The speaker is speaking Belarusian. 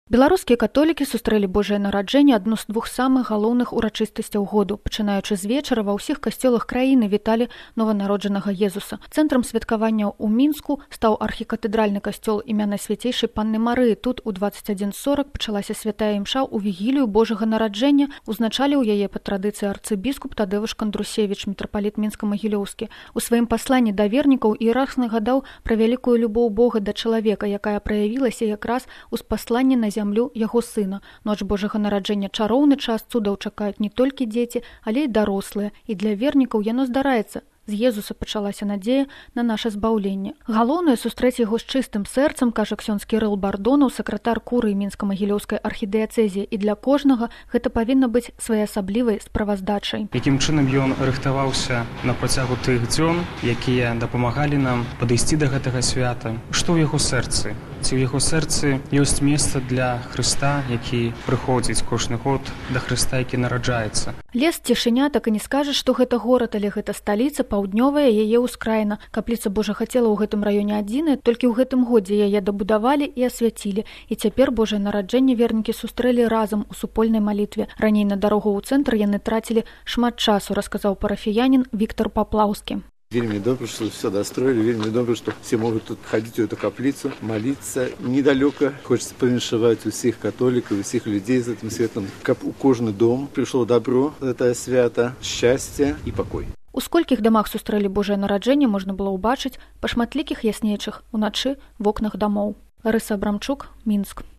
Беларускія католікі сустрэлі Божае нараджэнне адну з двух самых галоўных урачыстасцяў году. Пачынаючы з вечара ва ўсіх касцёлах краіны віталі нованароджанага Езуса. Цэнтрам святкавання ў Мінску стаў архікатэдральны касцёл імя Найсвяцейшай Панны Марыі. Тут у 21:40 пачалася святая імша ў вігілію Божага нараджэння. Узначаліў яе па традыцыі арцыбіскуп Тадзеуш Кандрусевіч, мітрапаліт Мінска-Магілёўскі. У сваім пасланні да вернікаў іерарх нагадаў пра вялікую любоў Бога да чалавека, якая праявілася якраз у спасланні на зямлю яго сына. Ноч Божага нараджэння чароўны час, цудаў чакаюць не толькі дзеці, але і дарослыя. І для вернікаў яно здараецца. З Езуса пачалася надзея на наша збаўленне. Галоўнае сустрэць яго з чыстым сэрцам, кажа ксёндз Кірыл Бардонаў, сакратар курыі Мінска-Магілёўскай архідыяцэзіі. І для кожнага гэта павінна быць своеасаблівай справаздачай. Якім чынам ён рыхтаваўся на працягу тых дзён, якія дапамагалі нам падысці да гэтага свята? Што ў яго сэрцы? Ці ў яго сэрцы ёсць месца для Хрыста, які прыходзіць кожны год, да Хрыста, які нараджаецца? Лес, цішыня, так і не скажаш, што гэта горад, але гэта сталіца, паўднёвая яе ўскраіна. Капліца Божага цела ў гэтым раёне адзіная, толькі ў гэтым годзе яе дабудавалі і асвяцілі. І цяпер Божае нараджэнне вернікі сустрэлі разам у супольнай малітве. Раней на дарогу ў цэнтр яны трацілі шмат часу, расказаў парафіянін Віктор Паплаўскі. Вельмі добра, что все достроили, вельмі добра, что все могут тут ходить в эту каплицу, молиться. Недалеко хочется повіншаваць усіх католиков, усіх людей за этим светом. Каб у кожны дом пришло добро, это свято, счастье и покой. У сколькіх дамах сустрэлі Божае нараджэнне можна было ўбачыць па шматлікіх яснейчых уначы в окнах дамоў. Ларыса Абрамчук, Мінск.